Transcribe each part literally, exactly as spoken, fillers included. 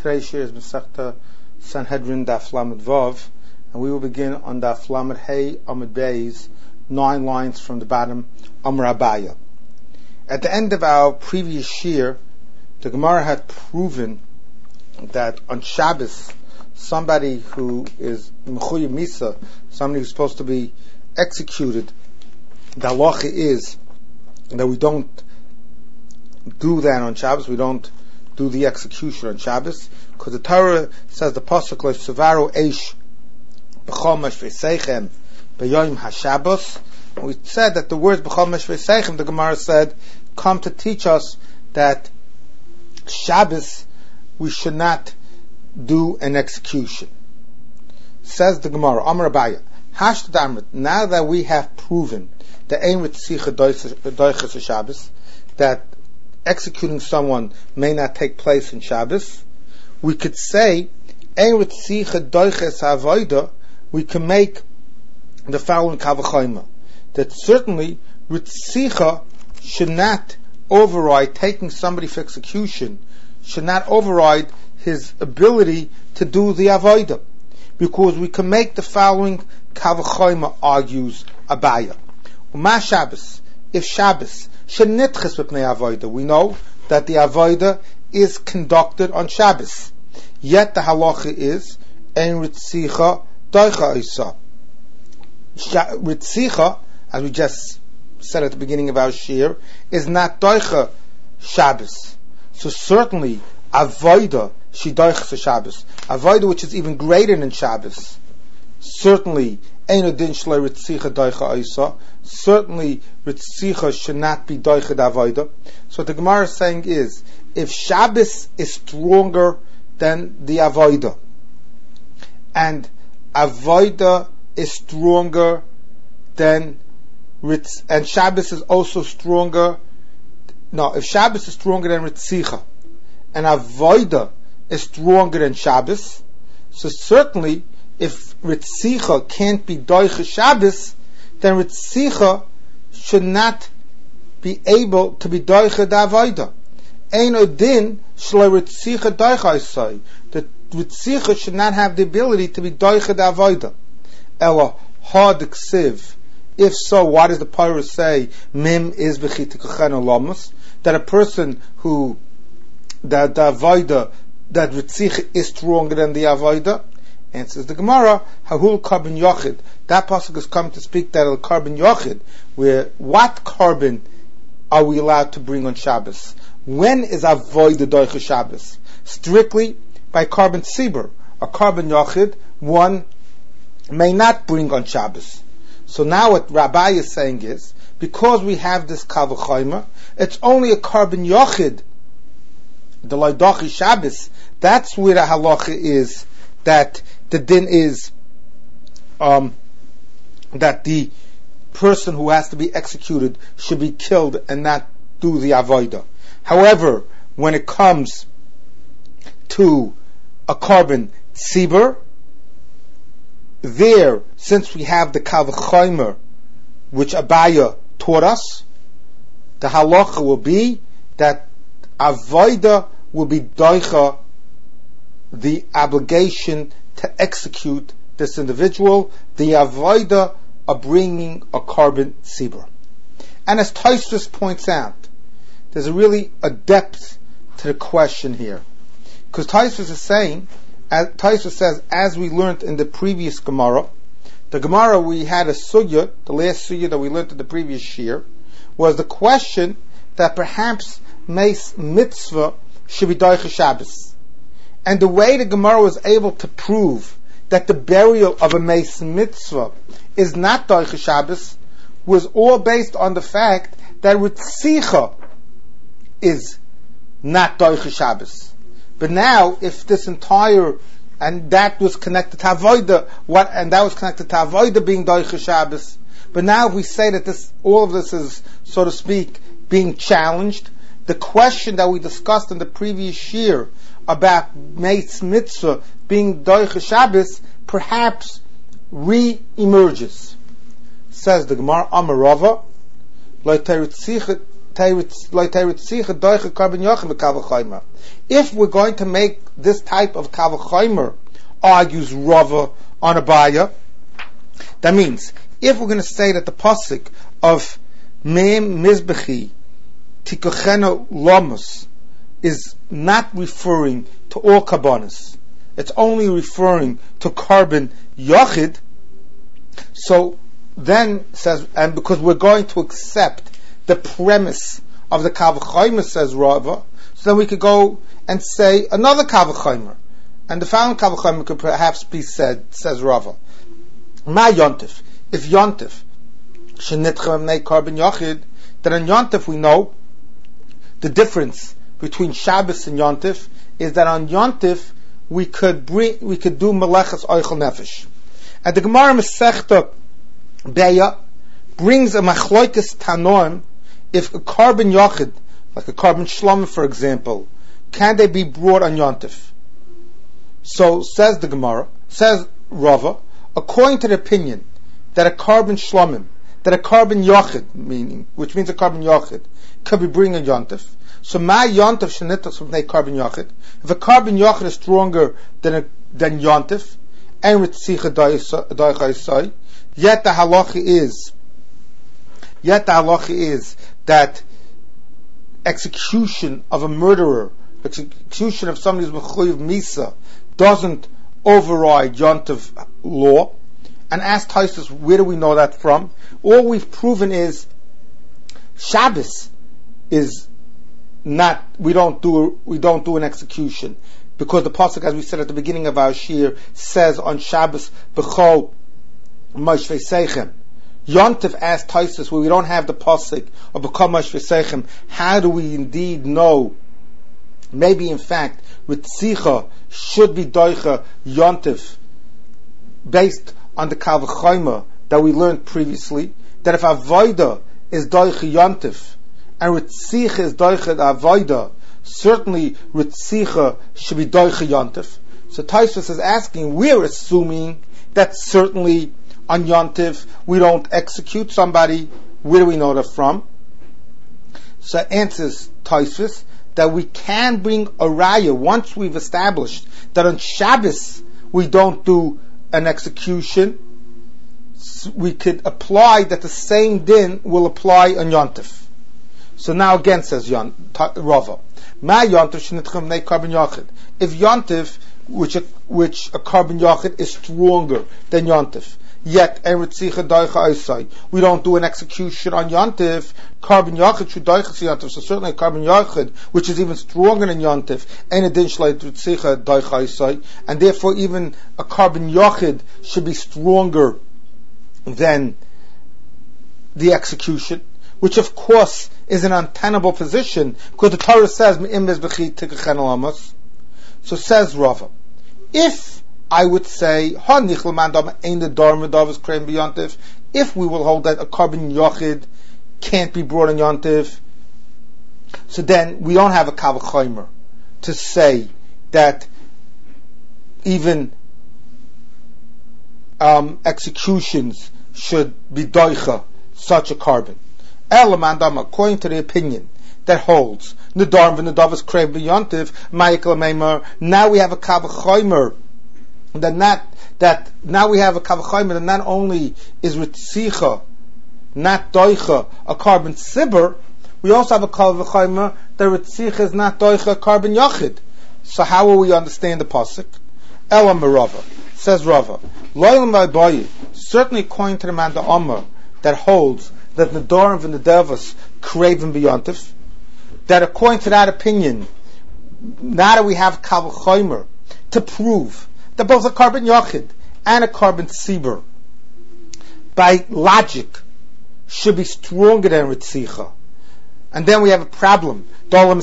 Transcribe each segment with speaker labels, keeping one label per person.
Speaker 1: Today's shir is Masechta Sanhedrin Daf Lamed Vav, and we will begin on Daf Lamed Hey Amud Beis, nine lines from the bottom, Amar Abaya. At the end of our previous shir, the Gemara had proven that on Shabbos, somebody who is Mechuyev Misa, somebody who's supposed to be executed, the halacha is that we don't do that on Shabbos. We don't do the execution on Shabbos, because the Torah says the pasuk like Sevaru Eish B'chol Meshvei B'Yom HaShabbos. We said that the words B'chol Meshvei the Gemara said, come to teach us that Shabbos we should not do an execution. Says the Gemara, Amar Abaya, Hashtad Amrit. Now that we have proven the Ein Ritzicha Doiches Shabbos, that executing someone may not take place in Shabbos, we could say, Ein Ritzicha Doiches Avoida, we can make the following Kavachoyma, that certainly Ritzicha should not override, taking somebody for execution, should not override his ability to do the Avoida, because we can make the following Kavachoyma, argues Abaya. Uma Shabbos, if Shabbos, Shenitches b'pnei avoda. We know that the avoda is conducted on Shabbos. Yet the halacha is ein ritzicha doicha isa. Ritzicha, as we just said at the beginning of our shir, is not doicha Shabbos. So certainly avoda she doicha Shabbos. Avoda which is even greater than Shabbos. Certainly ein odin shlei ritzicha doicha isa. Certainly Ritzicha should not be doiched avoida. So what the Gemara is saying is, if Shabbos is stronger than the avoida, and avoida is stronger than Ritz, and Shabbos is also stronger, no, if Shabbos is stronger than Ritzicha, and avoida is stronger than Shabbos, so certainly if Ritzicha can't be doiched Shabbos, then Ritzicha should not be able to be doicha d'avoida. Ein odin shlo Ritzicha doicha isai. The Ritzicha should not have the ability to be doicha d'avoida. Ela had ksiv. If so, why does the Torah say mim is b'chitikachen olamus? That a person who that the avoida, that Ritzicha is stronger than the avoida. Answers the Gemara, Hahul Carbon Yochid. That pasuk is coming to speak that of Carbon Yochid, where what carbon are we allowed to bring on Shabbos? When is avoid the doicha Shabbos? Strictly by carbon tzibur. A carbon Yochid, one may not bring on Shabbos. So now what Rabbi is saying is, because we have this Kavachoyma, it's only a carbon Yochid, the Loidochi Shabbos, that's where the halacha is, that the din is um, that the person who has to be executed should be killed and not do the avoida. However, when it comes to a carbon tzibur, there, since we have the kavachomer, which Abaya taught us, the halacha will be that avoida will be doicha the obligation to execute this individual, the avoida of bringing a carbon tzibur. And as Tosfos points out, there's a really a depth to the question here, because Tosfos is saying, as Tosfos says, as we learned in the previous Gemara, the Gemara we had a sugya, the last sugya that we learned in the previous year, was the question that perhaps meis mitzvah should be doicha Shabbos. And the way the Gemara was able to prove that the burial of a meis mitzvah is not doicha Shabbos was all based on the fact that Ritzicha is not doicha Shabbos. But now, if this entire, and that was connected to avoida, what, and that was connected to avoida being doicha Shabbos, but now if we say that this, all of this is, so to speak, being challenged, the question that we discussed in the previous year about meis mitzvah being doicha Shabbos perhaps re-emerges. Says the Gemara, Amarava, If we're going to make this type of kavachomer, argues Rava on Abaya, that means if we're going to say that the pasuk of Me'im Mizbechi Tikochena Lomos is not referring to all karbanos, it's only referring to carbon yachid, so then says, and because we're going to accept the premise of the kavachomer, says Rava, so then we could go and say another kavachomer, and the following kavachomer could perhaps be said, says Rava. Ma yontif, if yontif shenitchem nei carbon yachid, then on yontif we know the difference between Shabbos and yontif is that on yontif we could bring, we could do melechas oichel nefesh, and the Gemara Masechta Beya brings a machloikes tanoim if a carbon yachid, like a carbon shlom for example, can they be brought on yontif? So says the Gemara, says Rava, according to the opinion that a carbon shlomim, that a carbon yachid, meaning, which means a carbon yachid, could be bringing a yontif. So my yontif shenitas from a carbon yachid. If a carbon yachid is stronger than a, than yontif, and ritzicha da'ichaisai, yet the halacha is, yet the halacha is that execution of a murderer, execution of somebody who's mechuyev misa, doesn't override yontif law. And ask Taisus, where do we know that from? All we've proven is Shabbos is not, we don't do, we don't do an execution. Because the pasuk, as we said at the beginning of our shir, says on Shabbos, B'chol Moshvei Seichem. Yontif asked Taisus, where we don't have the pasuk of B'chol Moshvei Seichem, how do we indeed know? Maybe in fact, Ritzicha should be Doicha Yontif, based on the Kavachomer that we learned previously, that if Avoida is Doicha Yontif, and Ritzicha is Doicha Avoida, certainly Ritzicha should be Doicha Yontif. So Taisvus is asking, we're assuming that certainly on Yontif we don't execute somebody. Where do we know that from? So answers Taisvus that we can bring a raya once we've established that on Shabbos we don't do an execution. We could apply that the same din will apply on Yontif. So now again says Yon, Rava, Ma Yontif shenitchem nei carbon yachid. If Yontif, which a, which a carbon yachid is stronger than Yontif, yet eretzicha doicha oisai, we don't do an execution on Yontif. Carbon yachid should doicha Yontif. So certainly a carbon yachid, which is even stronger than Yontif, and a din shleit eretzicha doicha oisai, and therefore even a carbon yachid should be stronger than the execution, which of course is an untenable position, because the Torah says, so says Rava, if I would say, if we will hold that a carbon yachid can't be brought in yontif, so then we don't have a kavachomer to say that even um, executions should be doicha such a carbon. Elamandam, according to the opinion that holds Nadarm v'Nadavas Krev b'Yontiv, Ma'ikla Meimer. Now we have a kavachomer that not that now we have a kavachomer that not only is ritzicha, not doicha, a carbon sibur, we also have a kavachomer that ritzicha is not doicha, a carbon yachid. So how will we understand the pasuk? Elam Rava, says Rava, Loyal Ma'bayi, certainly according to the man the Omer that holds that Nadorim and the Devas craven beyontif, that according to that opinion, now that we have Kavachomer to prove that both a carbon yachid and a carbon sibur, by logic, should be stronger than Ritzicha. And then we have a problem. What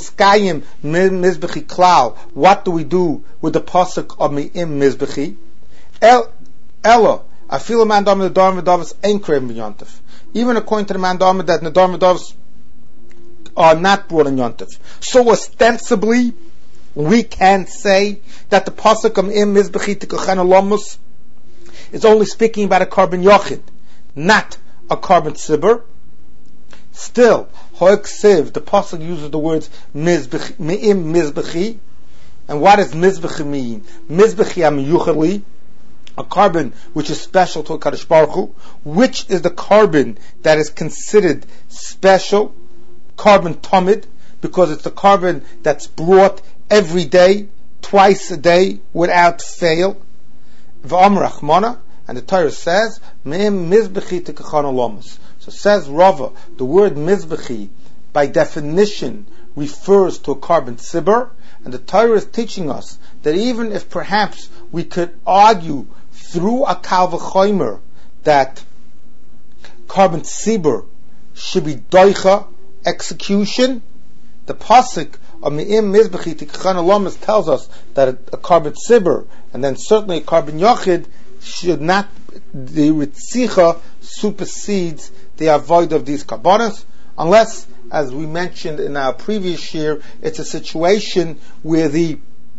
Speaker 1: do we do with the pasuk of Me'im Mizbechi? Ella, I feel a man the Nadorim and Devas ain't craven beyontif. Even according to the mandama that Nadar Medavs are not brought in Yontif. So ostensibly, we can say that the pasuk of Im Mizbechi Tikochen Alomus is only speaking about a carbon yachid, not a carbon sibur. Still, hoiksiv, the pasuk uses the words mizbech, me'im mizbechi. And what does mizbechi mean? Mizbechi amiyuchali, a carbon which is special to a Kadosh Baruch Hu. Which is the carbon that is considered special? Carbon tamid, because it's the carbon that's brought every day, twice a day, without fail. V'am rachmana, and the Torah says, me'im mizbechi tekachon olamas. So says Rava, the word mizbechi, by definition, refers to a carbon sibur, and the Torah is teaching us that even if perhaps we could argue through a kal v'chomer that carbon sibur should be doicha, execution, the pasuk of me'im mizbechi tikachan olamas tells us that a, a carbon sibur, and then certainly a carbon yochid, should not, the ritzicha supersedes the avoid of these karbonos, unless, as we mentioned in our previous year, it's a situation where the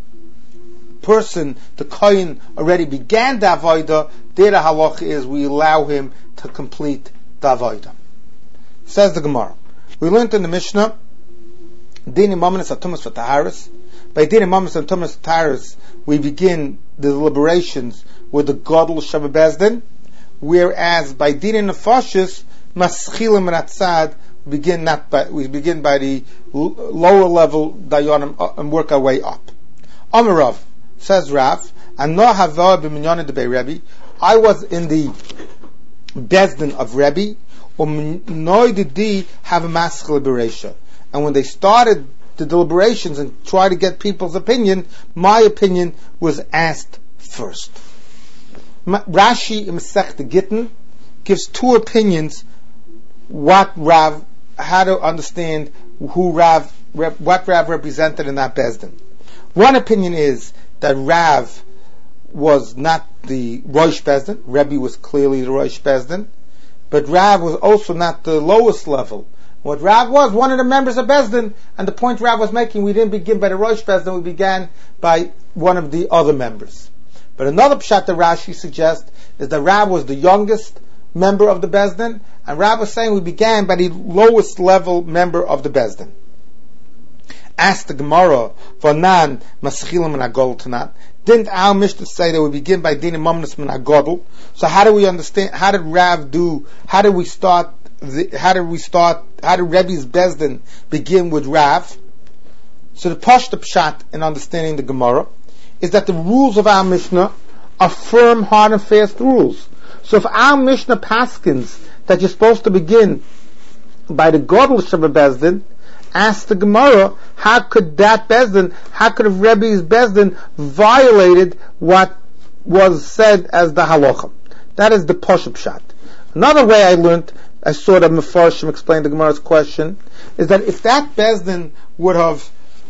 Speaker 1: person, the kohen, already began the avodah. There the halacha is we allow him to complete the avodah. Says the Gemara. We learned in the Mishnah, Dini Mamanis Atumas V'Taharis. By Dini Mamanis Atumas V'Taharis, we begin the deliberations with the Gadol Shabbat Bezdin, whereas by Dini Nefashis, Maschilim Ratzad, we begin not by, we begin by the l- lower level dayanim and work our way up. Amarav, says Rav, and no hava b'minyan de Rebbe. I was in the Bezdin of Rebbe, or did they have a maschil bereisha. And when they started the deliberations and tried to get people's opinion, my opinion was asked first. Rashi in Masechta Gittin gives two opinions what Rav, how to understand who Rav, what Rav represented in that Bezdin. One opinion is that Rav was not the Rosh Bezdin. Rebbe was clearly the Rosh Bezdin, but Rav was also not the lowest level. What Rav was, one of the members of Bezdin, and the point Rav was making, we didn't begin by the Rosh Bezdin, we began by one of the other members. But another pshat that Rashi suggests is that Rav was the youngest member of the Bezdin, and Rav was saying we began by the lowest level member of the Bezdin. Asked the Gemara, Vanan Maschilim and Agodl Tanat. Didn't our Mishnah say that we begin by Din Mamnas and Agodl? So how do we understand? How did Rav do? How did we start? The, how did we start? How did Rebbe's Bezdin begin with Rav? So the Pashta Pshat in understanding the Gemara is that the rules of our Mishnah are firm, hard, and fast rules. So if our Mishnah paskins that you're supposed to begin by the Gadol Shabbat Bezdin, ask the Gemara, how could that Bezdin, how could have Rebbe's Bezdin violated what was said as the halacha? That is the Pashup Pshat. Another way I learned, I saw that Mefarshim explained the Gemara's question, is that if that Bezdin would have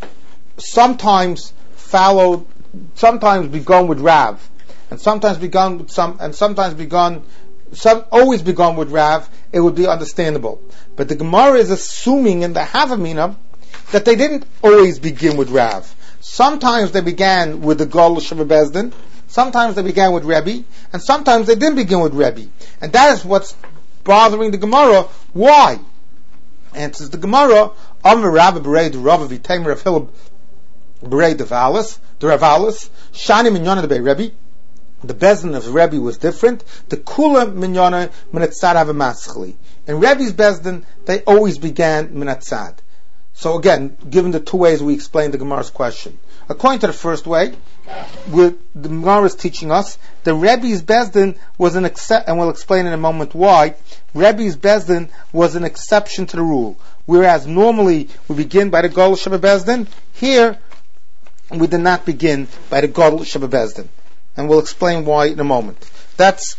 Speaker 1: sometimes followed, sometimes begun with Rav, and sometimes begun with some, and sometimes begun, some always begun with Rav, it would be understandable. But the Gemara is assuming in the Havamina that they didn't always begin with Rav. Sometimes they began with the Gadol Shabbat Bezdin, sometimes they began with Rebbe, and sometimes they didn't begin with Rebbe. And that is what's bothering the Gemara. Why? Answers the Gemara, Amar Rabba Berei the Rav V'Tamer of Hilab Berei the Valis, the Ravalis, Shani Minyana the Bei Rebbe. The Bezdin of Rebbe was different. The Kula Minyana Minatzad have a maschli. In Rebbe's Bezdin, they always began Minatzad. So again, given the two ways we explained the Gemara's question. According to the first way, the Gemara is teaching us the Rebbe's Bezdin was an exception, and we'll explain in a moment why. Rebbe's Bezdin was an exception to the rule. Whereas normally we begin by the Gadol Shabbat Bezdin, here we did not begin by the Gadol Shabbat Bezdin. And we'll explain why in a moment. That's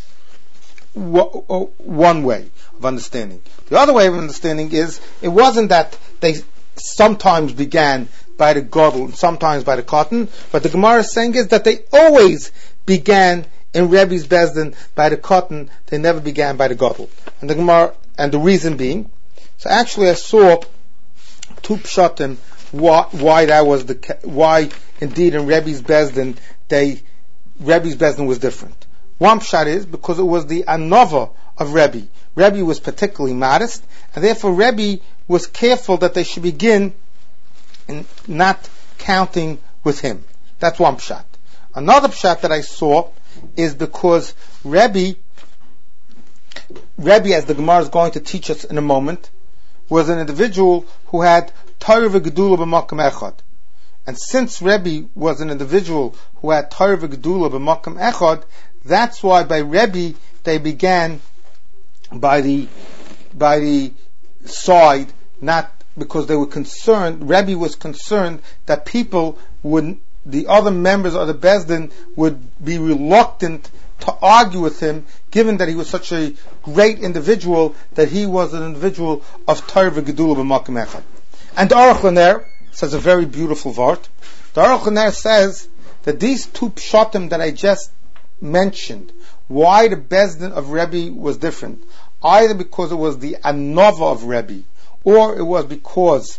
Speaker 1: w- one way of understanding. The other way of understanding is, it wasn't that they sometimes began by the Gadol and sometimes by the cotton, but the Gemara is saying is that they always began in Rebbe's Bezdin by the cotton, they never began by the Gadol. And the Gemara, and the reason being, so actually I saw two pshatim why, why that was the, why indeed in Rebbe's Bezdin they Rebbe's Bezdin was different. One pshat is because it was the anova of Rebbe. Rebbe was particularly modest, and therefore Rebbe was careful that they should begin in not counting with him. That's one pshat. Another pshat that I saw is because Rebbe, Rebbe, as the Gemara is going to teach us in a moment, was an individual who had Torah v'Gedula b'Makom Echad. And since Rebbe was an individual who had Torah v'Gedula b'Makom Echad, that's why by Rebbe they began by the by the side, not because they were concerned. Rebbe was concerned that people would, the other members of the Bezdin would be reluctant to argue with him, given that he was such a great individual, that he was an individual of Torah v'Gedula b'Makom Echad. And the Aruch LaNer says a very beautiful vart. The Aruch LaNer says that these two pshatim that I just mentioned, why the Bezdin of Rebbe was different, either because it was the Anova of Rebbe, or it was because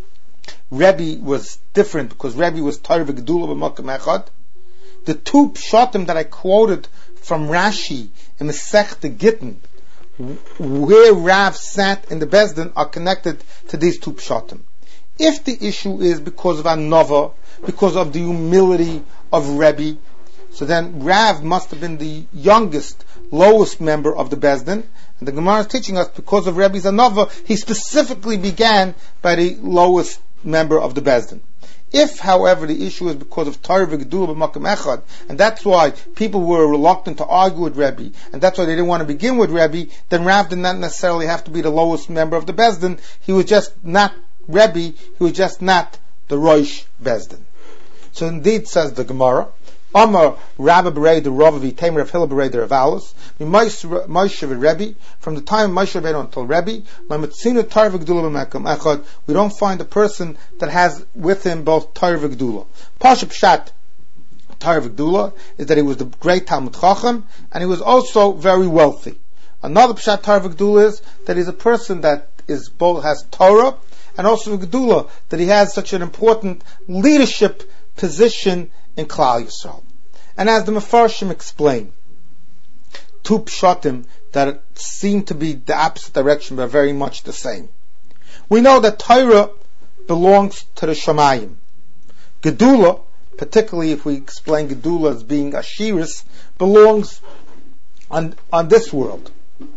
Speaker 1: Rebbe was different, because Rebbe was Torah v'Gedula b'Makom Echad. The two pshatim that I quoted from Rashi in Masechta Gittin, where Rav sat in the Bezdin, are connected to these two pshatim. If the issue is because of Anova, because of the humility of Rebbe, so then Rav must have been the youngest, lowest member of the Bezdin, and the Gemara is teaching us because of Rebbe's Anova, he specifically began by the lowest member of the Bezdin. If, however, the issue is because of Torah v'Gedula b'Makom Echad, and that's why people were reluctant to argue with Rebbe, and that's why they didn't want to begin with Rebbe, then Rav did not necessarily have to be the lowest member of the Bezdin. He was just not Rebbe, he was just not the Rosh Bezdin. So indeed, says the Gemara, Amar Rabbi Berei the Ravavi Tamer of Hillel Berei the Ravalos Moshe Rebbe, from the time of Moshe Rabbeinu until Rebbe, Lamatzinu Torah v'Gedula b'Makom Echad, we don't find a person that has with him both Torah v'Gedula. Pasha Pshat Torah v'Gedula is that he was the great Talmud Chacham, and he was also very wealthy. Another Pshat Torah v'Gedula is that he's a person that is both has Torah and also Gedula, that he has such an important leadership position in Klal Yisrael. And as the Mefarshim explain, two pshatim that seem to be the opposite direction but are very much the same. We know that Torah belongs to the Shamayim. Gedula, particularly if we explain Gedula as being Ashiris, belongs on, on this world.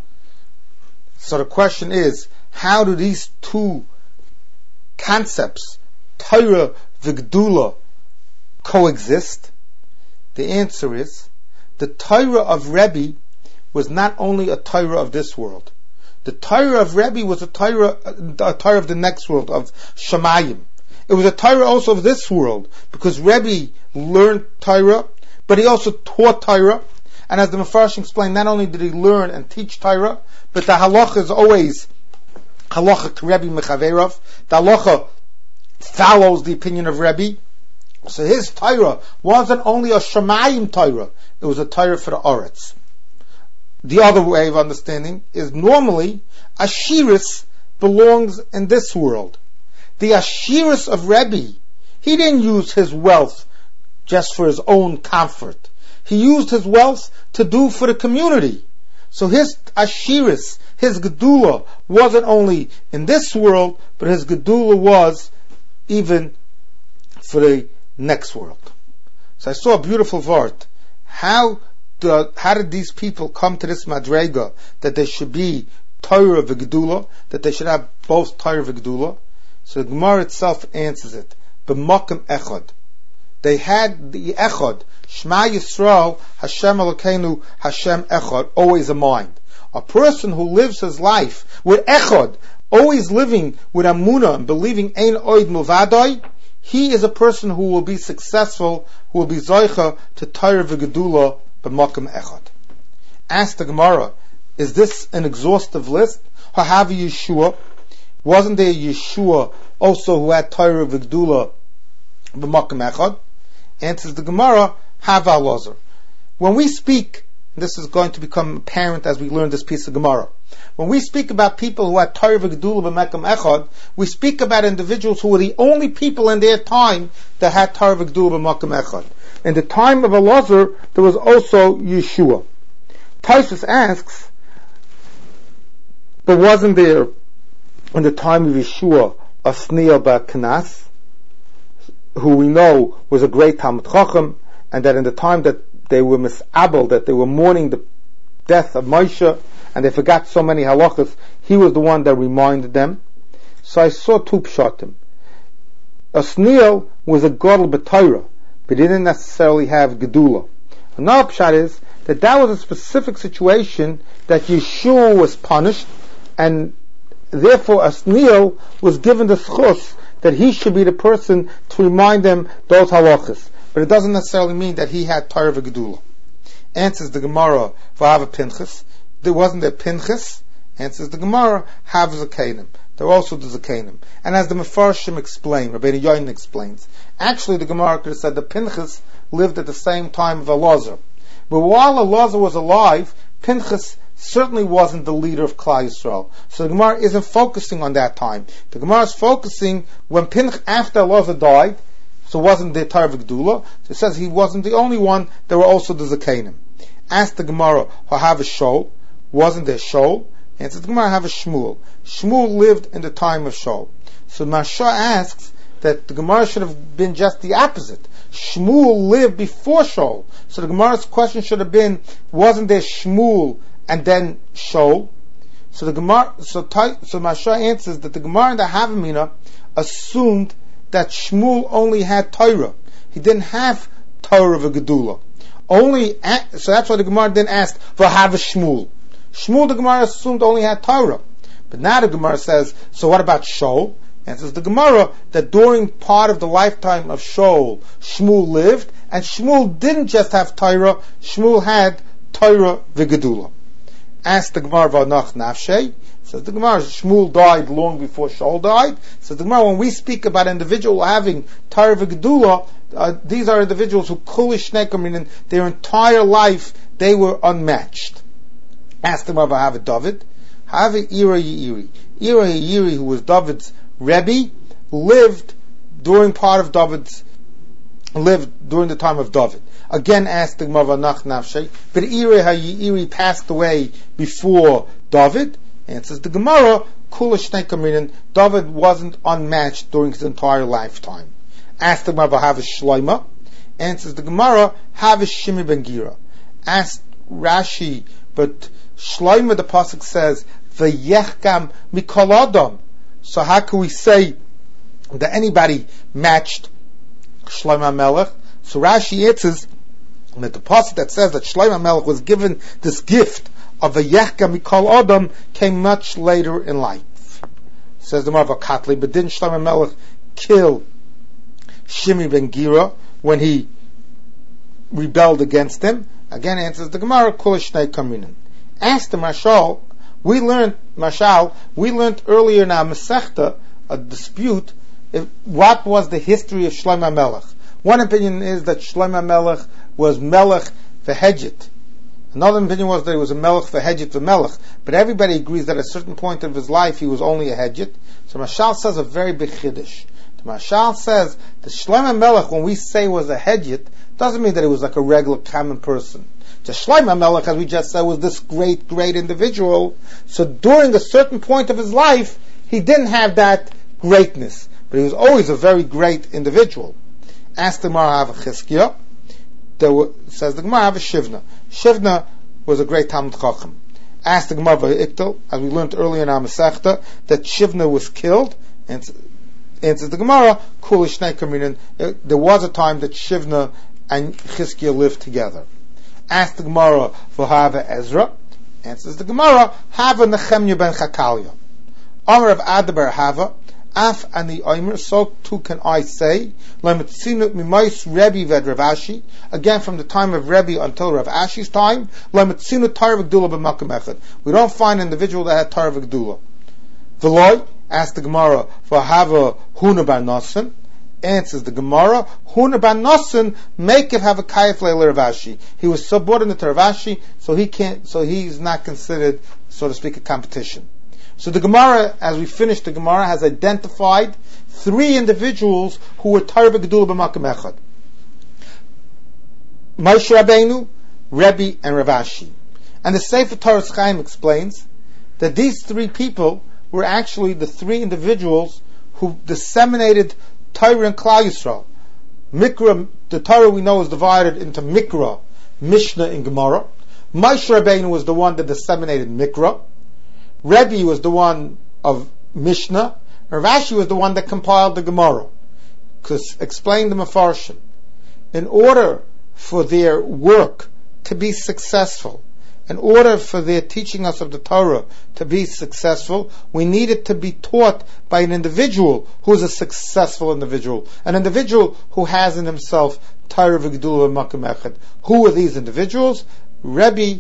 Speaker 1: So the question is, how do these two concepts, Torah v'Gedula, coexist? The answer is, the Torah of Rebbe was not only a Torah of this world. The Torah of Rebbe was a Torah, a Torah of the next world, of Shamayim. It was a Torah also of this world, because Rebbe learned Torah, but he also taught Torah. And as the Mefarshim explained, not only did he learn and teach Torah, but the halacha is always halacha to Rebbe mechaverov. The halacha follows the opinion of Rebbe. So his Torah wasn't only a Shamayim Torah, it was a Torah for the Oretz. The other way of understanding is normally Ashiris belongs in this world. The Ashiris of Rebbe, he didn't use his wealth just for his own comfort. He used his wealth to do for the community. So his Ashiris, his Gedula, wasn't only in this world, but his Gedula was even for the next world. So I saw a beautiful vart. How the, how did these people come to this madrega that they should be Torah v'Gedula, that they should have both Torah v'Gedula? So the Gemara itself answers it. B'makom echad. They had the echad, Shema Yisrael, Hashem Elokeinu, Hashem echad, always in mind. A person who lives his life with echad, always living with amunah and believing ein oid milvadai, he is a person who will be successful, who will be zoicha to Torah v'Gedula b'makom echad. Ask the Gemara, is this an exhaustive list? Hahavi Yeshua, wasn't there Yeshua also who had Torah v'Gedula b'makom echad? Answers the Gemara, Hava Lazar. When we speak, this is going to become apparent as we learn this piece of Gemara. When we speak about people who had Torah v'Gedula b'makom echad, we speak about individuals who were the only people in their time that had Torah v'Gedula b'makom echad. In the time of Elazar, there was also Yeshua. Taisus asks, But wasn't there, in the time of Yeshua, a Sneal bar Knas, who we know was a great Talmid Chacham, and that in the time that they were misabel, that they were mourning the death of Moshe, and they forgot so many halachas, he was the one that reminded them. So I saw two pshatim. Osniel was a gadol b'Torah, but he didn't necessarily have gedula. Another pshat is that that was a specific situation that Yeshua was punished, and therefore Osniel was given the schus that he should be the person to remind them those halachas. But it doesn't necessarily mean that he had Torah v'gedula. Answers the Gemara, v'hava Pinchas. There wasn't there Pinchas. Answers the Gemara, have Zakanim. There also the Zakanim. And as the Mefarshim explain, Rabbeinu Yoin explains, actually the Gemara could have said that Pinchas lived at the same time of Elazar. But while Elazar was alive, Pinchas certainly wasn't the leader of Klal Yisrael. So the Gemara isn't focusing on that time. The Gemara is focusing when Pinchas, after Elazar died, so wasn't there Torah v'gedula. So it says he wasn't the only one, there were also the Zakanim. Asked the Gemara, have a Shaul? Wasn't there Shaul? Answers the Gemara, have a Shmuel. Shmuel lived in the time of Shaul. So Marsha asks that the Gemara should have been just the opposite. Shmuel lived before Shaul. So the Gemara's question should have been, wasn't there Shmuel and then Shaul? So the Gemara, so, so Marsha answers that the Gemara in the Havamina assumed that Shmuel only had Torah. He didn't have Torah v'gedula. Only, so that's why the Gemara didn't ask for have a Shmuel. Shmuel, the Gemara assumed only had Torah. But now the Gemara says, so what about Shaul? And says the Gemara that during part of the lifetime of Shaul, Shmuel lived, and Shmuel didn't just have Torah, Shmuel had Torah v'gedula. Asked the Gemara v'anach nafshei. Says the Gemara, Shmuel died long before Shaul died. Says the Gemara, when we speak about an individual having Torah v'gedula, uh, these are individuals who kulish nekom, meaning their entire life they were unmatched. Asked the Gemara, have a David, have a Ira Yeiri. Ira Yeiri, who was David's Rebbe, lived during part of David's lived during the time of David. Again, asked the Gemara v'anach nafshei, but Ira Yeiri passed away before David. Answers the Gemara, Kula Shnei Kaminin, David wasn't unmatched during his entire lifetime. Asked the Gemara, have a Shloima. Answers the Gemara, have a Shimi ben Gira. Asked Rashi, but Shloima, the pasuk says, V'yechgam mikol adam. So how can we say that anybody matched Shloima Melech? So Rashi answers that the pasuk that says that Shloima Melech was given this gift of a Yechka Mikol Adam came much later in life. Says the Marva Katli, but didn't Shlomo Melech kill Shimi ben Gira when he rebelled against him? Again, answers the Gemara, Kol Shnei Kaminin. Asked the Mashal, we learned, Mashal, we learned earlier in our Masechta, a dispute, if, what was the history of Shlomo Melech. One opinion is that Shlomo Melech was Melech v'Hedjit. Another opinion was that he was a Melech v'Hedjit v'Melech. But everybody agrees that at a certain point of his life he was only a Hedjit. So Mashal says a very big Chiddush. The Mashal says that Shlomo Melech, when we say was a Hedjit, doesn't mean that he was like a regular common person. The Shlomo Melech, as we just said, was this great, great individual. So during a certain point of his life, he didn't have that greatness. But he was always a very great individual. Asked the Gemara, have a Chizkiah. There says the Gemara, have a Shivna. Shivna was a great Talmid Chacham. Asked the Gemara V'iktel, as we learned earlier in our Masechta, that Shivna was killed. And answers the Gemara, Kula Shnei Kaminin. There was a time that Shivna and Chizkiah lived together. Asked the Gemara V'hava Ezra. Answers the Gemara, Hava Nechemya ben Chakalia. Amar of Adaber Hava. Af ani oimer, so too can I say, Lemitzinu mimais Rebbe ved Rav Ashi, again from the time of Rebbe until Rav Ashi's time, Lemitzinu Torah v'gdula b'makom echad. We don't find an individual that had Torah v'gdula. V'loi, asked the Gemara, V'hava Huna bar Nosson. Answers the Gemara, Huna bar Nosson makev have a kayef leil Rav Ashi. He was subordinate to Rav Ashi, so he can't, so he's not considered, so to speak, a competition. So the Gemara, as we finish the Gemara, has identified three individuals who were Torah v'gedula b'makom echad. Moshe Rabbeinu, Rebbe, and Rav Ashi. And the Sefer Torah Chaim explains that these three people were actually the three individuals who disseminated Torah and Klal Yisrael. Mikra, the Torah we know is divided into Mikra, Mishnah, and Gemara. Moshe Rabbeinu was the one that disseminated Mikra. Rebbe was the one of Mishnah. Rav Ashi was the one that compiled the Gemara. Because explain the Mefarshim. In order for their work to be successful, in order for their teaching us of the Torah to be successful, we need it to be taught by an individual who is a successful individual, an individual who has in himself Torah v'Gedula v'Makom Echad. Who are these individuals? Rebbe,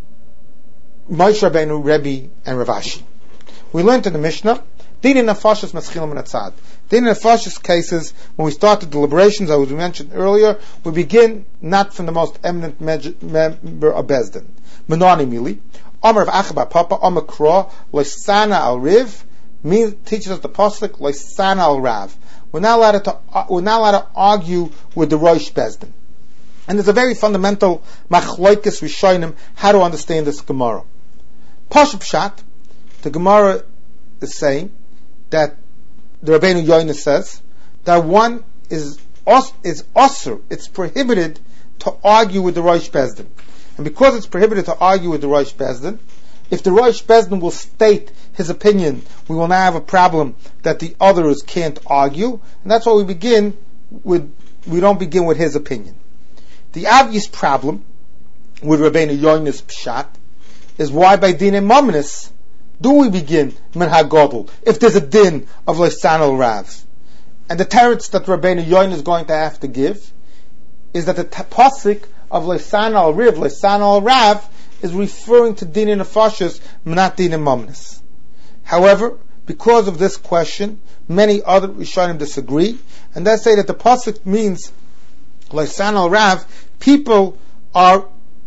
Speaker 1: Moshe Rabbeinu, Rebbe, and Rav Ashi. We learned in the Mishnah, Din in Nefashos Maschilim and Atzad. Din in Nefashos cases, when we start the deliberations, as we mentioned earlier, we begin not from the most eminent member of Bezdin. Menani Mili, Omer of Achaba Papa, Omer Kro, Loisana al Riv, teaches us the pasuk Loisana al Rav. We're not allowed to we're not allowed to argue with the Rosh Bezdin. And there's a very fundamental machloikis rishonim how to understand this Gemara. Pashup Pshat, the Gemara is saying that the Rabbeinu Yoina says that one is is osur, it's prohibited to argue with the Rosh Bezdin. And because it's prohibited to argue with the Rosh Bezdin, if the Rosh Bezdin will state his opinion, we will now have a problem that the others can't argue, and that's why we begin with, we don't begin with his opinion. The obvious problem with Rabbeinu Yoina's Pshat is why by din emomnis do we begin Minhag Gadol, if there's a din of Leisan al Rav. And the teretz that Rabbeinu Yoina is going to have to give is that the pasuk of Leisan al Riv, Leisan al Rav, is referring to din in Nefashos, not din in Momnis. However, because of this question, many other Rishonim disagree, and they say that the pasuk means Leisan al Rav. People are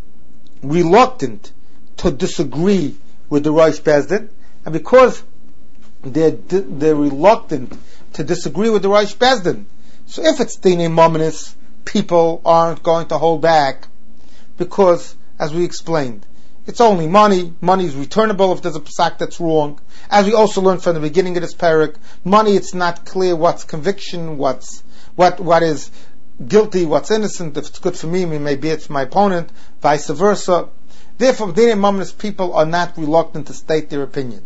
Speaker 1: reluctant to disagree with the Rosh Bezdin, and because they're they're reluctant to disagree with the Rosh Bezdin, so if it's din in Momnis, people aren't going to hold back, because, as we explained, it's only money. Money is returnable if there's a psak that's wrong. As we also learned from the beginning of this parak, money, it's not clear what's conviction, what's what what is guilty, what's innocent. If it's good for me, maybe it's my opponent, vice versa. Therefore, Dinei Momnis, people are not reluctant to state their opinion.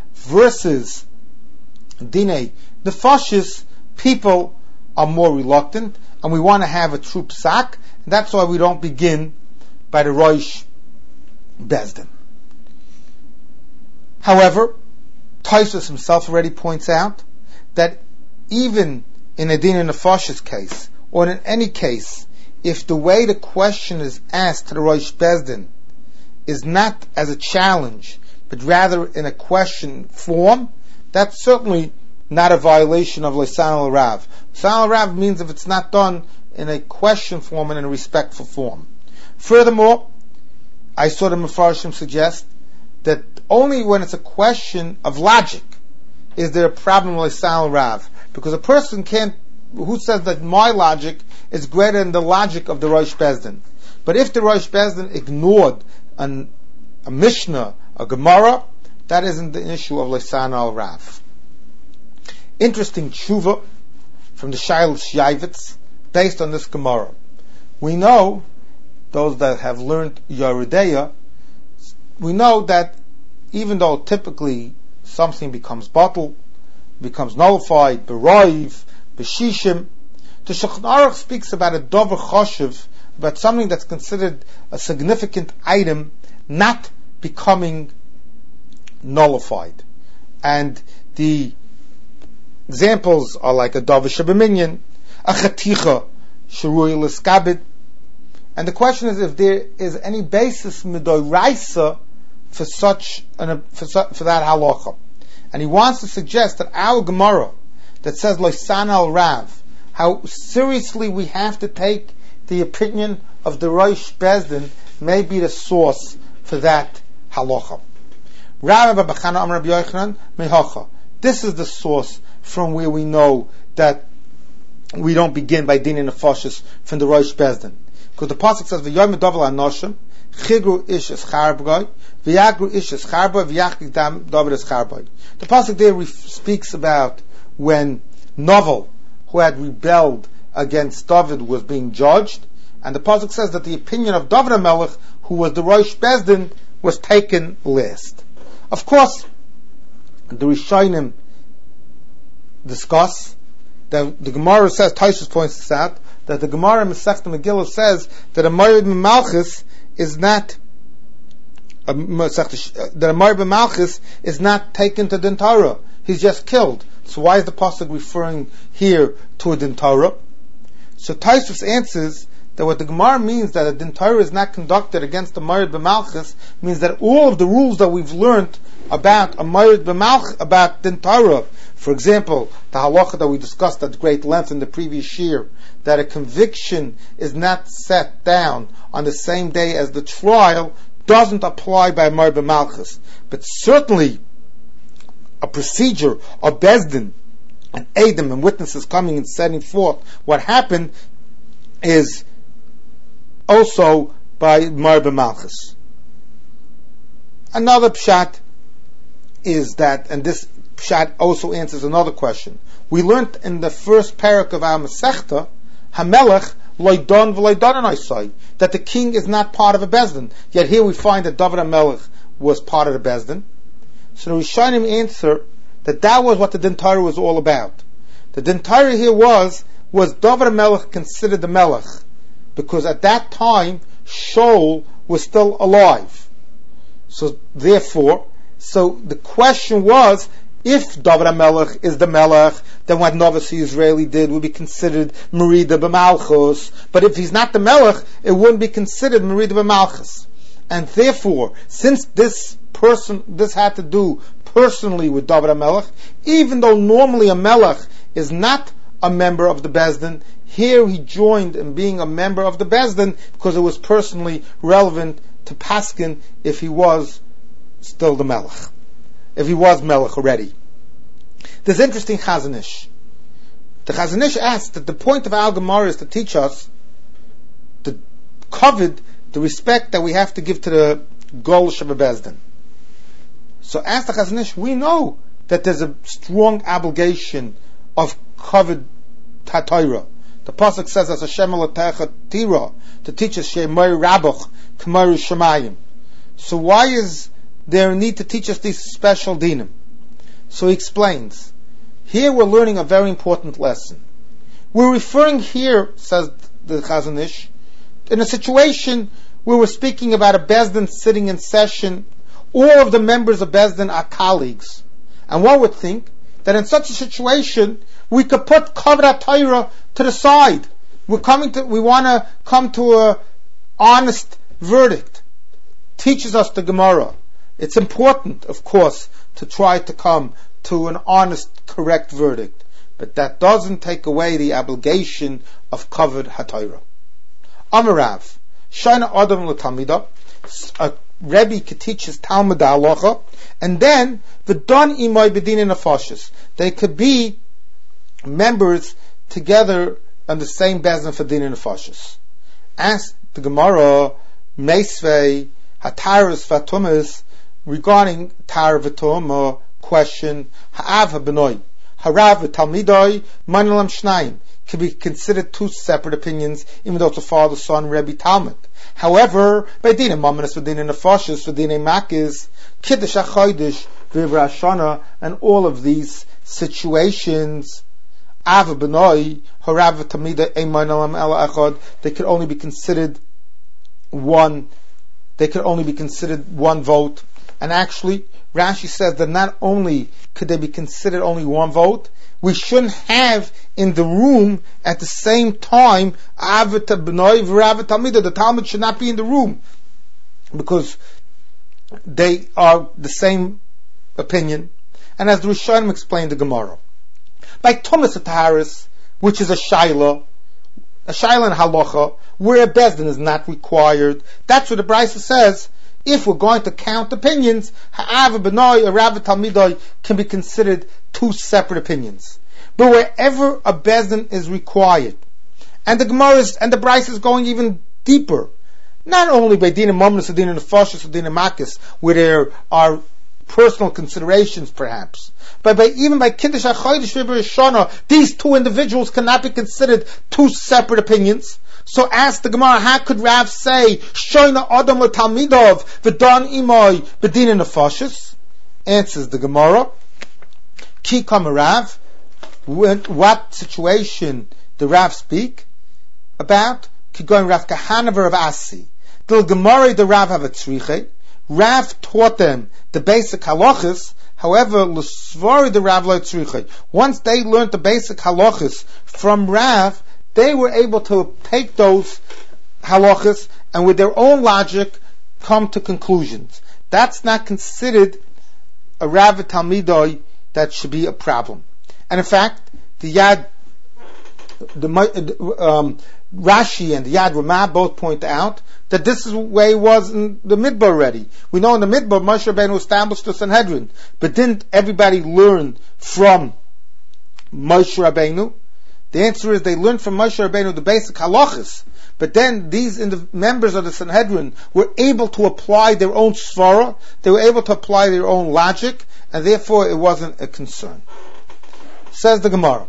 Speaker 1: Versus Dinei Nefashos, people are more reluctant, and we want to have a true psak, and that's why we don't begin by the Rosh Bezdin. However, Tosfos himself already points out that even in a din in Nefashos case, or in any case, if the way the question is asked to the Rosh Bezdin is not as a challenge, but rather in a question form, that's certainly not a violation of Leisan al Rav. Leisan al Rav means if it's not done in a question form and in a respectful form. Furthermore, I saw the Mefarshim suggest that only when it's a question of logic is there a problem with Leisan al Rav, because a person can't, who says that my logic is greater than the logic of the Rosh Bezdin. But if the Rosh Bezdin ignored an, a Mishnah, a Gemara, that isn't the issue of Leisan al Rav. Interesting tshuva from the Shail Shayvitz based on this Gemara. We know, those that have learned Yeridea, we know that even though typically something becomes bottled, becomes nullified, beroiv, beshishim, the Shulchan Aruch speaks about a dover choshev, about something that's considered a significant item not becoming nullified. And the examples are like a dover shebeminyan, a chaticha sherui l'skabed. And the question is if there is any basis midoraisa for such an, for, for that halacha. And he wants to suggest that our Gemara that says Leisan al Rav, how seriously we have to take the opinion of the Rosh Bezdin, may be the source for that halacha. This is the source from where we know that we don't begin by din in Nefashos from the Rosh Bezdin. Because the pasuk says, "V'yoyim davar anoshim Chigru ish es charboi, v'yagru ish es charboi, v'yachik David es charboi. The pasuk there ref- speaks about when Novel, who had rebelled against David, was being judged, and the pasuk says that the opinion of David HaMelech, who was the Rosh Bezdin, was taken last. Of course, the Rishonim discuss that the Gemara says, Taishus points this out, that the Gemara in Masechta Megillah says that a Morid B'Malchus is not a, that a Morid B'Malchus is not taken to Din Torah. He's just killed. So why is the pasuk referring here to a Din Torah? So Taishus answers that what the Gemara means, that a Din Torah is not conducted against a Morid B'Malchus, means that all of the rules that we've learned about a Morid B'Malchus, about Din Torah, for example, the halacha that we discussed at great length in the previous year, that a conviction is not set down on the same day as the trial, doesn't apply by Morid B'Malchus. But certainly, a procedure of Bezdin, and Edom and witnesses coming and setting forth what happened, is also by Morid B'Malchus. Another pshat is that, and this pshat also answers another question. We learned in the first parak of our Masechta, Hamelech loydon v'loydon oisai, that the king is not part of a Bezdin. Yet here we find that David HaMelech was part of the Bezdin. So the Rishonim answer that that was what the Din Torah was all about. The Din Torah here was, was David HaMelech considered the Melech? Because at that time, Shaul was still alive. So therefore, so the question was, if David HaMelech is the Melech, then what Novasi Israeli did would be considered Merida B'Malchus. But if he's not the Melech, it wouldn't be considered Merida B'Malchus. And therefore, since this person, this had to do personally with David HaMelech, even though normally a Melech is not a member of the Bezdin, here he joined in being a member of the Bezdin because it was personally relevant to Paskin if he was still the Melech. If he was Melech already. There's interesting Chazon Ish. The Chazon Ish asks that the point of Al Gemara is to teach us the covet, the respect that we have to give to the Golish of a Bezdin. So as the Chazon Ish, we know that there's a strong obligation of covet Torah. The pasuk says, "As Hashem alatecha tira," to teach us Shemay Rabbach K'mar Shemayim. So why is there a need to teach us these special dinim? So he explains. Here we're learning a very important lesson. We're referring here, says the Chazon Ish, in a situation where we're speaking about a Bezdin sitting in session. All of the members of Bezdin are colleagues. And one would think that in such a situation, we could put Kavod HaTorah to the side. We're coming to, we want to come to a honest verdict. Teaches us the Gemara. It's important, of course, to try to come to an honest, correct verdict. But that doesn't take away the obligation of Kavod HaTorah. Amarav, Shaina Adam L'Talmida, a Rebbe could teach his Talmud Halacha, and then V'don Imay B'din Nefashis. They could be members together on the same Bezdin for Din Nefashis. Ask the Gemara, Meisvei Hataras Vatumas, regarding Tar V'Tum, question Ha'av HaBenoi, Harav V'Talmidoi, Manalam Shnayim, can be considered two separate opinions, even though it's a father, son, Rebbe, Talmud. However, by Dinah Mamanis, V'Dinah Nefashis, V'Dinah Makis, Kiddush HaChodesh, V'Ivra Shana, and all of these situations, Av Benoi, Harav Tamida, Eimanalam Ela Echad, they could only be considered one, they could only be considered one vote. And actually, Rashi says that not only could they be considered only one vote, we shouldn't have in the room at the same time Avita B'noi v'Ravit Talmida. The Talmud should not be in the room because they are the same opinion. And as the Rishonim explained the Gemara, by Thomas Ataharis, which is a Shaila, a Shaila and Halacha, where a Bezdin is not required, that's what the Brisa says. If we're going to count opinions, Ha'ava B'noi or Rav Talmidoi can be considered two separate opinions. But wherever a Bezdin is required, and the Gemara is, and the Brisa is going even deeper, not only by Din Momnus, Din Nefashis, Din Makis, where there are personal considerations perhaps, but by, even by Kiddush HaChodesh V'Rishona, these two individuals cannot be considered two separate opinions. So ask the Gemara, how could Rav say, Shoina Adam L'Talmidov, V'dan Imoy, B'din Nefashis? Answers the Gemara, Ki Kama Rav, what situation the Rav speak about? Ki going Rav Kahana Rav Asi. The Gemara the Rav have a tzriche. Rav taught them the basic halachas. However, l'svari the Rav lo tzriche. Once they learned the basic halachas from Rav, they were able to take those halachas and with their own logic come to conclusions. That's not considered a Rav Talmidoi that should be a problem. And in fact, the Yad, the um, Rashi and the Yad Ramah both point out that this is the way it was in the Midbar already. We know in the Midbar, Moshe Rabbeinu established the Sanhedrin, but didn't everybody learn from Moshe Rabbeinu? The answer is they learned from Moshe Rabbeinu the basic halachas, but then these in the members of the Sanhedrin were able to apply their own svara, they were able to apply their own logic, and therefore it wasn't a concern. Says the Gemara,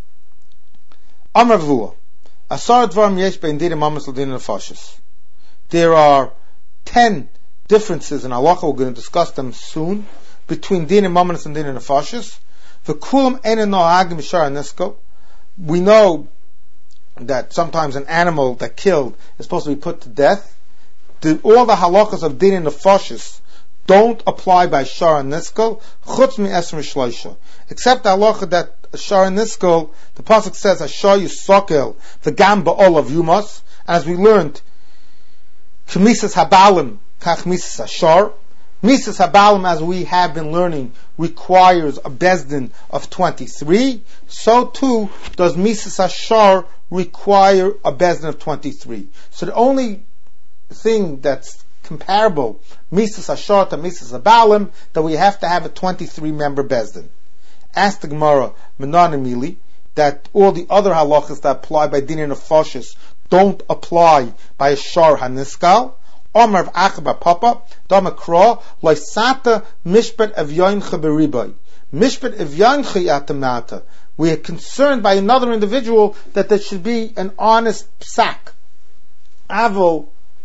Speaker 1: Amar Vua, Asar Dvarim Yesh Bein Din Mamas L'Din Nefashis. There are ten differences in halacha. We're going to discuss them soon between Din Mamas and Din Nefashis. V'kulam Ein Nohag Mishar Nesko. We know that sometimes an animal that killed is supposed to be put to death. The, all the halachas of Din Nefashis don't apply by Shar and Niskel, chutz mi esrim shloisha. Except the halacha that Shar and Niskel, the pasuk says, Ashar yisokel, the gam ba'ol of Yumas, as we learned, K'misas habalim, kach misas Ashar. Misas habalim, as we have been learning, requires a bezdin of twenty-three. So too does misas Ashar require a bezdin of twenty-three. So the only thing that's comparable, Misas Ashar to Misas Abalim, that we have to have a twenty-three member Bezdin. Ask the Gemara, Menan Emili, that all the other halachas that apply by Din Nefashis don't apply by Ashar HaNiskal. Omar of Achaba Papa, Damakra, Loisata Mishpat Evyancha Beribai. Mishpat Evyancha Yatamata. We are concerned by another individual that there should be an honest psak. Avo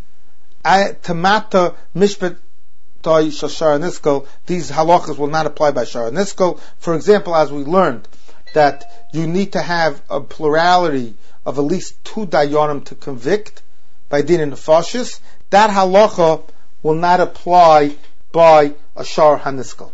Speaker 1: Tamata Mishpat Toy Shar Niskel, these halachas will not apply by Shar Niskel. For example, as we learned, that you need to have a plurality of at least two dayanim to convict by Din and Nefashis, that halacha will not apply by a Shar HaNiskel.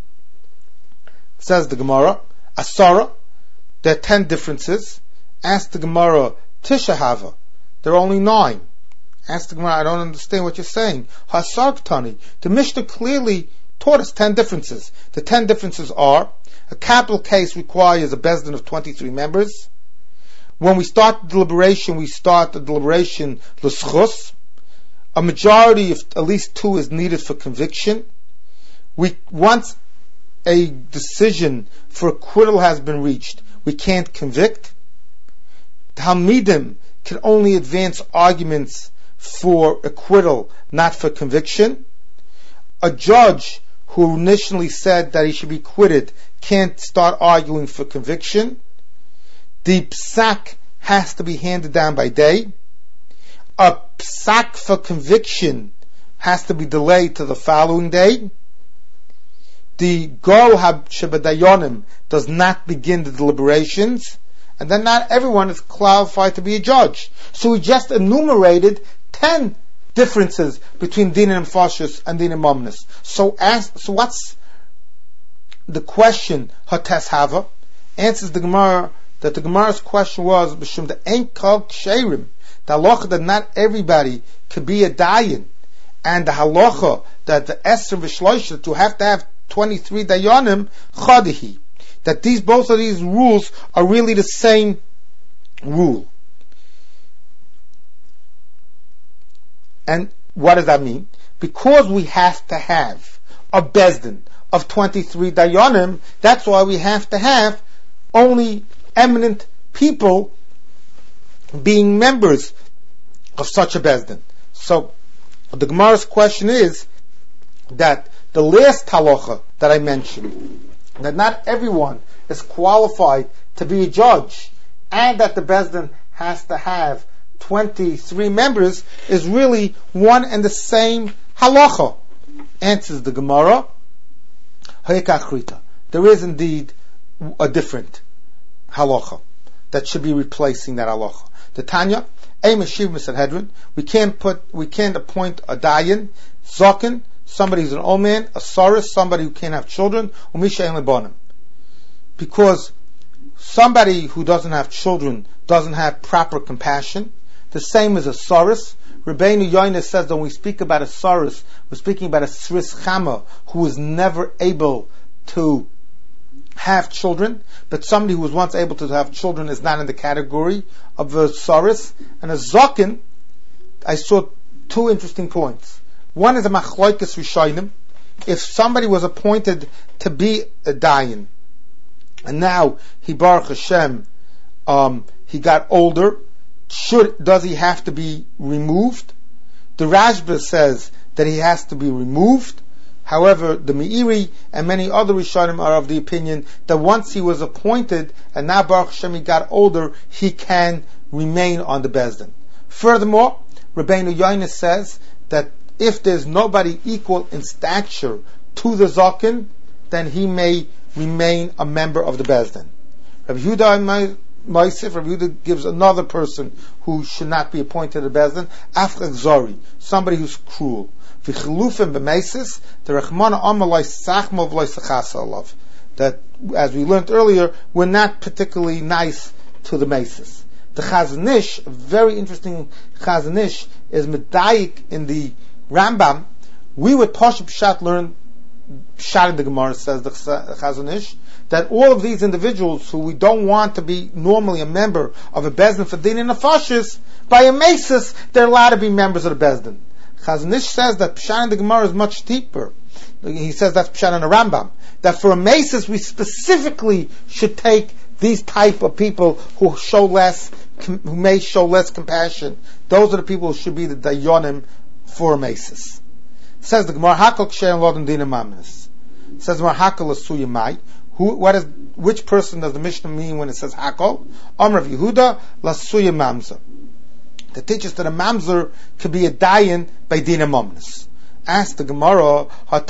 Speaker 1: Says the Gemara, Asara, there are ten differences. Ask the Gemara, Tisha Hava, there are only nine. Ask the Gemara, I don't understand what you're saying. Hasarktani. The Mishnah clearly taught us ten differences. The ten differences are, a capital case requires a bezdin of twenty-three members. When we start the deliberation, we start the deliberation l'schus. A majority of at least two is needed for conviction. We, once a decision for acquittal has been reached, we can't convict. Talmidim can only advance arguments for acquittal, not for conviction. A judge who initially said that he should be acquitted can't start arguing for conviction. The psak has to be handed down by day. A psak for conviction has to be delayed to the following day. The Gol HaShabadayonim does not begin the deliberations, and then not everyone is qualified to be a judge. So we just enumerated ten differences between Din and Nefashis and Din and Momnus. So ask, so what's the question, Hates Hava? Answers the Gemara that the Gemara's question was, B'shum the Ein Kol Ksherim, the halacha that not everybody could be a dayan, and the halacha that the Esser V'Shloisha, to have to have twenty-three dayanim, Chadihi, that these, both of these rules are really the same rule. And what does that mean? Because we have to have a bezdin of twenty-three dayanim, that's why we have to have only eminent people being members of such a bezdin. So, the Gemara's question is that the last halacha that I mentioned, that not everyone is qualified to be a judge, and that the Beis Din has to have twenty-three members, is really one and the same halacha. Answers the Gemara, Hayekachrita. There is indeed a different halacha that should be replacing that halacha. The Tanya, Ein Meshiv Misanhedrin. We can't put, we can't appoint a dayan, zokin, somebody who's an old man, a saris, somebody who can't have children, umisha ein lebanim. Because somebody who doesn't have children doesn't have proper compassion. The same as a saris. Rabbeinu Yoina says that when we speak about a saris, we're speaking about a sris chama who was never able to have children, but somebody who was once able to have children is not in the category of a saris. And a zokin, I saw two interesting points. One is a machloikes rishonim. If somebody was appointed to be a dayan, and now he Baruch Hashem, um, he got older, should does he have to be removed? The Rashba says that he has to be removed. However, the Meiri and many other Rishonim are of the opinion that once he was appointed and now Baruch Hashem he got older, he can remain on the Beis Din. Furthermore, Rabbeinu Yoina says that if there's nobody equal in stature to the Zaken, then he may remain a member of the Beis Din. Rabbi Yehuda Moisef, Rabbi Yehuda gives another person who should not be appointed to the Beis Din, Afchak Zori, somebody who's cruel. V'chilufim b'meisis, the Rechmana Amalai Sachmov Loi Sachasa Alav. That, as we learned earlier, we're not particularly nice to the Meisis. The Chazon Ish, a very interesting Chazon Ish, is medayik in the Rambam. We would Pashup Pshat learn Pshat in the Gemara, says the Chazon Ish, that all of these individuals who we don't want to be normally a member of a Beis Din for Din and Nefashis, by a Meisis, they're allowed to be members of the Beis Din. Chazon Ish says that Pshat in the Gemara is much deeper. He says that's Pshat in the Rambam. That for a Meisis, we specifically should take these type of people who show less, who may show less compassion. Those are the people who should be the Dayonim for a Meisis. Says the Gemara, Hakol Kshein Lodin Dina Maminis. Says the Gemara, Hakol Asuya Mai. Who, what is, which person does the Mishnah mean when it says Hakol? Amr of Yehuda, Lasuya Mamza. That teaches that a Mamzer could be a Dayan by Dina Maminis. Ask the Gemara,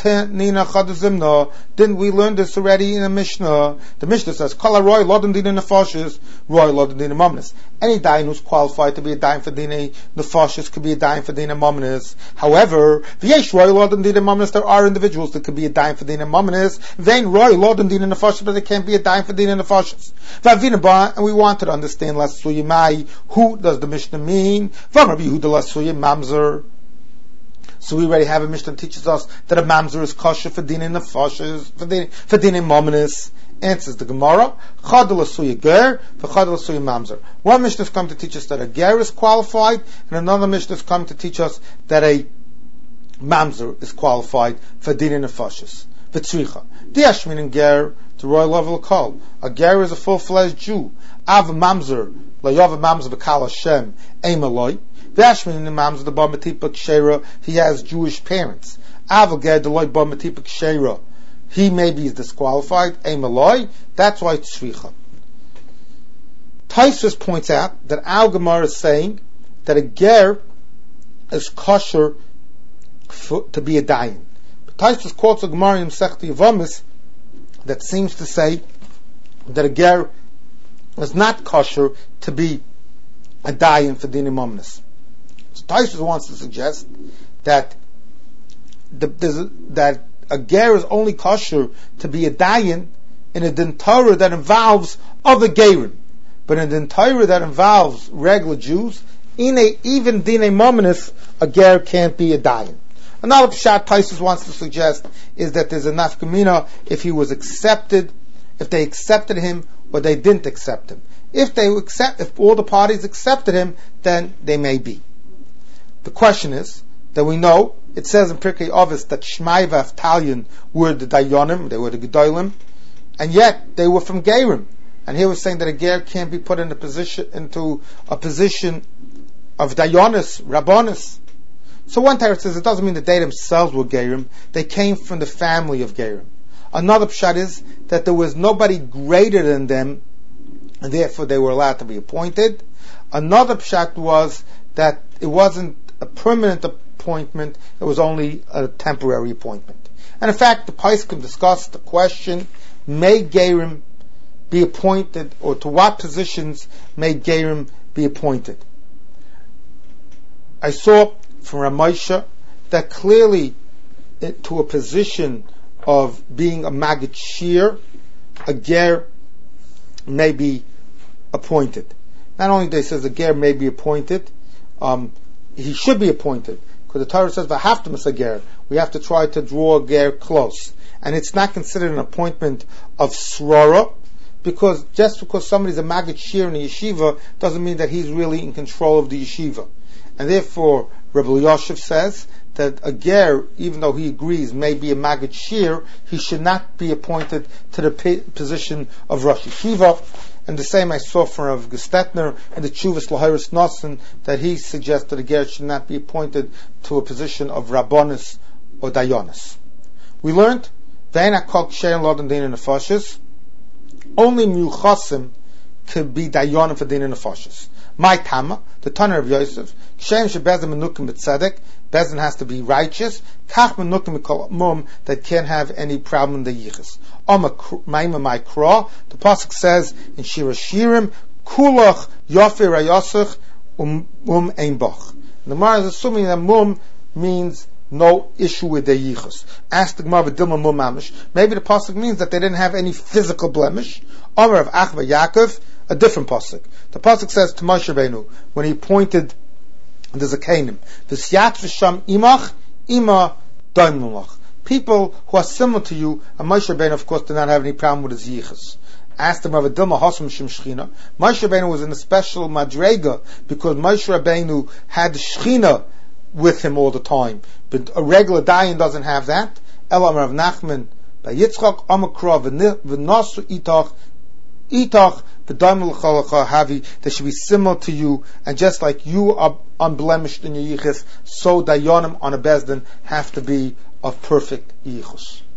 Speaker 1: didn't we learn this already in the Mishnah? The Mishnah says, Kala Roy Lodin Dina Nefashis, Roy Lodin Dina Maminis. Any dayan who's qualified to be a dayan for Dina Nefashis could be a dayan for Dina Maminis. However, V'yesh Roy Lodin Dina Maminis, there are individuals that could be a dayan for Dina Maminis. Vein Roy Lodin Dina Nefashis, but they can't be a dayan for Dina Nefashis. And we wanted to understand Lasuya Mai. Who does the Mishnah mean? V'amar Yehuda Lasuya Mamzer. So we already have a Mishnah that teaches us that a mamzer is kosher for din in nefashos, for din for din in mominus. Answers the Gemara, chadal asuya ger, for chadal asuya mamzer. One Mishnah has come to teach us that a ger is qualified, and another Mishnah has come to teach us that a mamzer is qualified for din in nefashos. V'tzricha. Diashmin and ger to royal level kol. A ger is a full-fledged Jew. Av mamzer, la yav mamzer b'kal Hashem, ein maloi. Vashmin in the Mams of the Bar Matipa Kshera, he has Jewish parents. Avoged the Loy Bar Matipa Kshera, he maybe is disqualified. A Maloi, that's why it's Shricha. Taisus points out that Al Gemara is saying that a ger is kosher for, to be a dayan. But Taisus quotes a Gemara in Sechti Yavamis that seems to say that a ger is not kosher to be a dayan for dinim omnis. So Taisus wants to suggest that the, that a ger is only kosher to be a dayan in a din Torah that involves other gerim, but in a din Torah that involves regular Jews, in a even dinei mominus, a ger can't be a dayan. Another pshat Taisus wants to suggest is that there's a nafkamina if he was accepted, if they accepted him or they didn't accept him. If they accept, if all the parties accepted him, then they may be. The question is that we know it says in Pirkei Avos that Shmai v'Avtalyon were the Dayonim, they were the Gedolim, and yet they were from Gerim. And here we're saying that a ger can't be put in a position into a position of Dayonis, Rabbonis. So one Torah says it doesn't mean that they themselves were Gerim, they came from the family of Gerim. Another pshat is that there was nobody greater than them, and therefore they were allowed to be appointed. Another pshat was that it wasn't a permanent appointment, it was only a temporary appointment. And in fact, the Poskim discussed the question, may Gerim be appointed, or to what positions may Gerim be appointed? I saw from Ramosha that clearly it, to a position of being a Maggid Shir, a Ger may be appointed. Not only they says a Ger may be appointed, um, he should be appointed, because the Torah says v'haftam a Ger. We have to try to draw a Ger close, and it's not considered an appointment of Srora, because just because somebody's a Maggid Shir in a yeshiva doesn't mean that he's really in control of the yeshiva. And therefore, Rebbe Yosef says that a ger, even though he agrees may be a Maggid Shir, he should not be appointed to the p- position of Rosh Yeshiva. And the same I saw from Rav Gestetner in the Chuvas Lahiris Nosson, that he suggests that a ger should not be appointed to a position of Rabbonis or Dayonis. We learned, Ve'ena kol kshein lodan din nefashis, only Miuchasim could be Dayonim for din nefashis. My Tama, the Tanner of Yosef, Kshem shebezin menukim b'tzedek, Bezin has to be righteous, Kach menukim mikol mum, that can't have any problem in the yichus. Oma maima my kra, the pasuk says in Shira Shirim, Kulach yofer rayosach um um ein bach. The Gemara is assuming that mum means no issue with their yichus. Ask the Gemara v'dilma mum mamish. Maybe the pasuk means that they didn't have any physical blemish. Omer of Achva Yaakov, a different pasuk. The pasuk says to Moshe Rabbeinu when he appointed the Zakanim, "V'syat v'sham imach ima daimnulach." People who are similar to you, and Moshe Rabbeinu, of course, did not have any problem with his yichus. Asked him of a dilma hasam shim shchina. Moshe Rabbeinu was in a special madrega because Moshe Rabbeinu had the shchina with him all the time. But a regular dayan doesn't have that. Elam Rav Nachman by Yitzchak Amakra v'nasu itach itach v'daimul chalacha havi. They should be similar to you, and just like you are unblemished in your yichus, so dayanim on a bezdin have to be of perfect yichus.